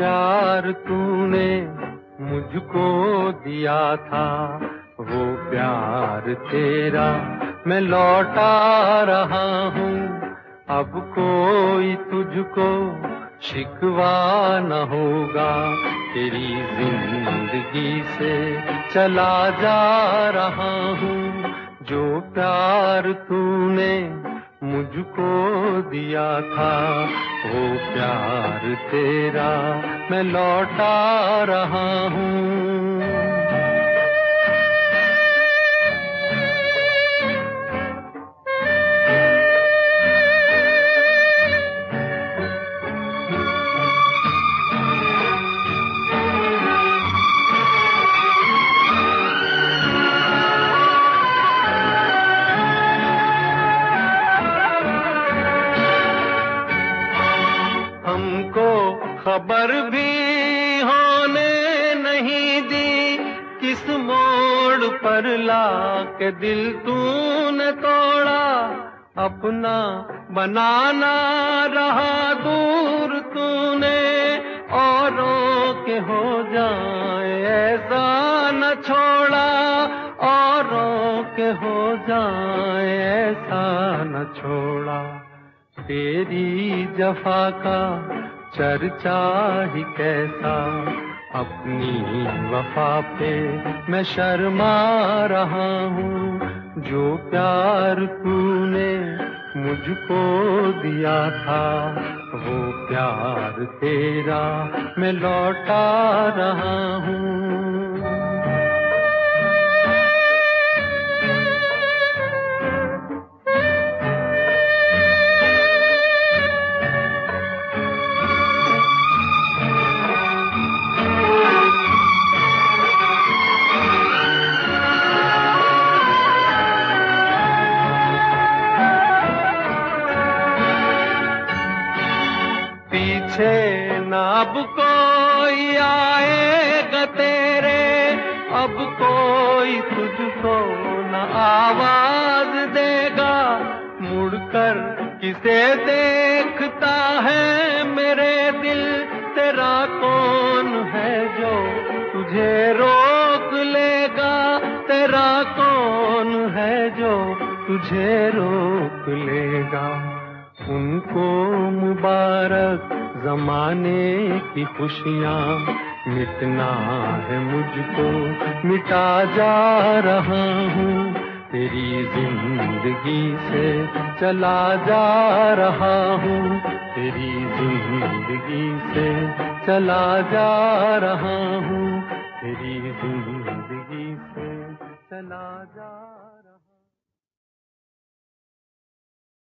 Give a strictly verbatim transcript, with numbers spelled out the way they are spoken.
प्यार तूने मुझको दिया था, वो प्यार तेरा मैं लौटा रहा हूँ। अब कोई तुझको शिकवा न होगा, तेरी जिंदगी से चला जा रहा हूँ। जो प्यार तूने मुझको दिया था, वो प्यार तेरा मैं लौटा रहा हूँ। हमको खबर भी होने नहीं दी, किस मोड़ पर लाके दिल तूने तोड़ा। अपना बनाना रहा दूर तूने, औरों के हो जाए ऐसा न छोड़ा। औरों के हो जाए ऐसा न छोड़ा। तेरी जफा का चर्चा ही कैसा, अपनी वफा पे मैं शर्मा रहा हूँ। जो प्यार तूने मुझको दिया था, वो प्यार तेरा मैं लौटा रहा हूँ। पीछे न अब कोई आएगा तेरे, अब कोई तुझको न आवाज देगा। मुड़कर किसे देखता है मेरे दिल, तेरा कौन है जो तुझे रोक लेगा। तेरा कौन है जो तुझे रोक लेगा। उनको मुबारक जमाने की खुशियाँ, मिटना है मुझको मिटा जा रहा हूँ। तेरी जिंदगी से चला जा रहा हूँ, तेरी जिंदगी से चला जा रहा हूँ, तेरी जिंदगी से चला जा